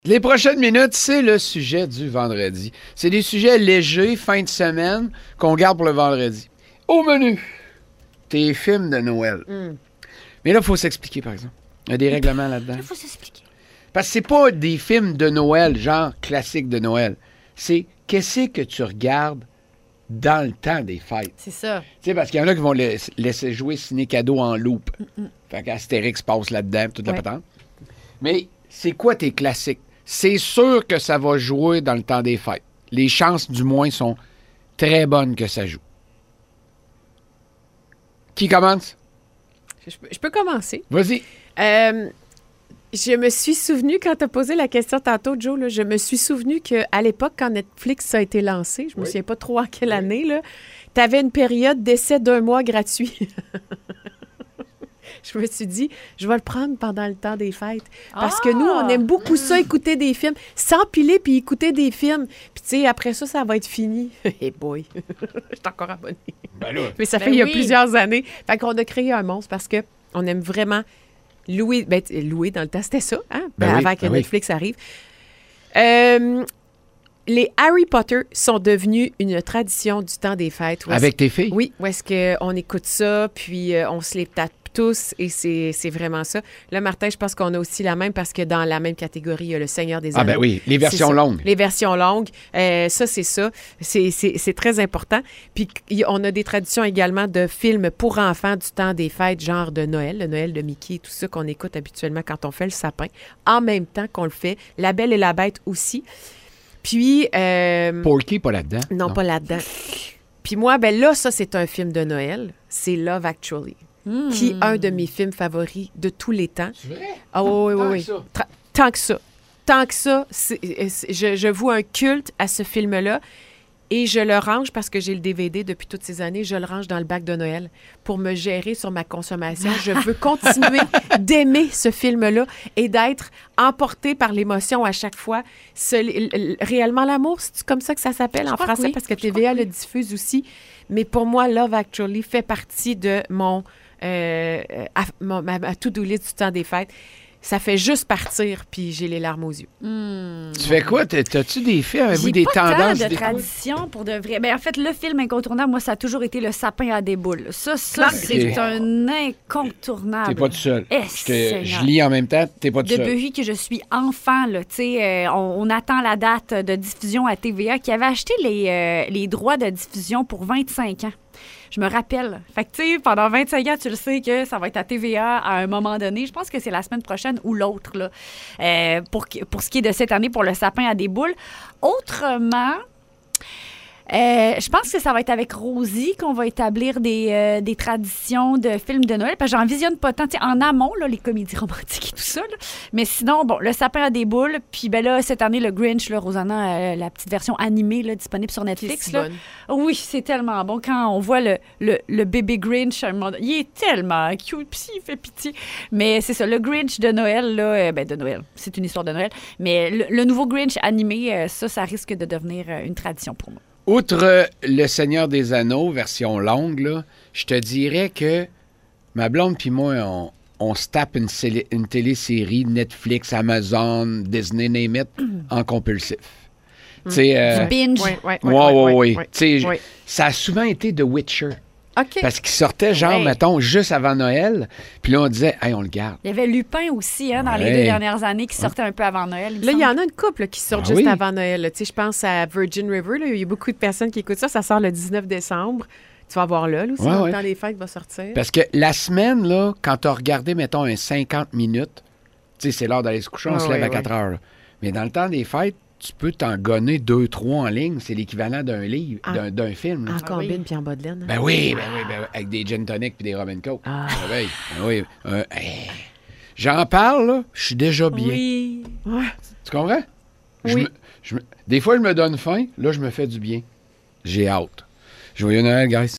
Les prochaines minutes, c'est le sujet du vendredi. C'est des sujets légers, fin de semaine, qu'on garde pour le vendredi. Au menu, tes films de Noël. Mais là, il faut s'expliquer, par exemple. Il y a des règlements là-dedans. Il faut s'expliquer. Parce que c'est pas des films de Noël, genre classiques de Noël. C'est qu'est-ce que tu regardes dans le temps des fêtes. C'est ça. Tu sais, parce qu'il y en a qui vont laisser jouer Ciné Cadeau en loop. Fait qu'Astérix passe là-dedans, toute la patente. Mais c'est quoi tes classiques? C'est sûr que ça va jouer dans le temps des fêtes. Les chances, du moins, sont très bonnes que ça joue. Qui commence? Je peux commencer. Vas-y. Je me suis souvenu, quand tu as posé la question tantôt, Joe, là, je me suis souvenu qu'à l'époque, quand Netflix a été lancé, je me souviens pas trop en quelle année, tu avais une période d'essai d'1 mois gratuit. Je me suis dit, je vais le prendre pendant le temps des fêtes. Parce que nous, on aime beaucoup ça, écouter des films, s'empiler puis écouter des films. Puis, tu sais, après ça, ça va être fini. Hey boy, je suis encore abonnée. Ben là. Mais ça fait il y a plusieurs années. Fait qu'on a créé un monstre parce qu'on aime vraiment louer. Ben, louer dans le temps, c'était ça, hein? Avant que Netflix arrive. Les Harry Potter sont devenus une tradition du temps des fêtes. Avec tes filles? Oui, où est-ce qu'on écoute ça, puis on se les tape tous, et c'est vraiment ça. Là, Martin, je pense qu'on a aussi la même, parce que dans la même catégorie, il y a Le Seigneur des Anneaux. Ah ben oui, les versions longues. Les versions longues, ça, c'est ça. C'est très important. Puis, on a des traditions également de films pour enfants du temps des fêtes, genre de Noël, le Noël de Mickey, tout ça qu'on écoute habituellement quand on fait le sapin, en même temps qu'on le fait. La Belle et la Bête aussi. Puis... Porky, pas là-dedans? Non, pas là-dedans. Puis moi, ben là, ça, c'est un film de Noël. C'est Love Actually. Qui est un de mes films favoris de tous les temps. C'est vrai? Ah oui. Tant que ça. Tant que ça, je voue un culte à ce film-là et je le range, parce que j'ai le DVD depuis toutes ces années, je le range dans le bac de Noël pour me gérer sur ma consommation. Je veux continuer d'aimer ce film-là et d'être emportée par l'émotion à chaque fois. Réellement l'amour, c'est comme ça que ça s'appelle en français, parce que TVA le diffuse aussi. Mais pour moi, Love Actually fait partie de ma to-do list du temps des fêtes. Ça fait juste partir, puis j'ai les larmes aux yeux. Tu fais quoi? T'as-tu des films? Avez-vous des tendances? J'ai pas de tradition pour de vrai. Ben, en fait, le film incontournable, moi, ça a toujours été Le sapin à des boules. Ça, c'est un incontournable. T'es pas tout seul. Je Je lis en même temps, t'es pas tout seul. Depuis que je suis enfant, là, on attend la date de diffusion à TVA, qui avait acheté les droits de diffusion pour 25 ans. Je me rappelle. Fait que, tu sais, pendant 25 ans, tu le sais que ça va être à TVA à un moment donné. Je pense que c'est la semaine prochaine ou l'autre, là, pour ce qui est de cette année pour Le sapin à des boules. Autrement... je pense que ça va être avec Rosie qu'on va établir des traditions de films de Noël. Parce que j'en visionne pas tant. En amont, là, les comédies romantiques et tout ça. Là. Mais sinon, bon, Le sapin à des boules. Puis ben là, cette année, le Grinch, là, Rosanna, la petite version animée là, disponible sur Netflix. C'est là. bonne. Oui, c'est tellement bon. Quand on voit le bébé Grinch, il est tellement cute. Puis il fait pitié. Mais c'est ça, le Grinch de Noël, là, de Noël. C'est une histoire de Noël. Mais le nouveau Grinch animé, ça risque de devenir une tradition pour moi. Outre Le Seigneur des Anneaux, version longue, là, je te dirais que ma blonde puis moi, on se tape une télésérie Netflix, Amazon, Disney, name it, en compulsif. Du binge. Oui. Ça a souvent été The Witcher. OK. Parce qu'il sortait, mettons, juste avant Noël. Puis là, on disait, hey, on le garde. Il y avait Lupin aussi, dans les 2 dernières années, qui sortait un peu avant Noël. Là, il y en a une couple qui sort juste avant Noël. Tu sais, je pense à Virgin River. Là. Il y a beaucoup de personnes qui écoutent ça. Ça sort le 19 décembre. Tu vas voir là aussi, dans le temps des fêtes, va sortir. Parce que la semaine, là, quand tu as regardé, mettons, un 50 minutes, tu sais, c'est l'heure d'aller se coucher, on se lève à 4 heures. Là. Mais dans le temps des fêtes, tu peux t'en gonner 2-3 en ligne. C'est l'équivalent d'un livre, d'un film. Là. En combine puis en bas de laine. Ben oui. Avec des gin tonic puis des rum and coke. Ben oui. J'en parle, là, je suis déjà bien. Oui. Tu comprends? Oui. Des fois, je me donne faim. Là, je me fais du bien. J'ai hâte. Joyeux Noël, guys.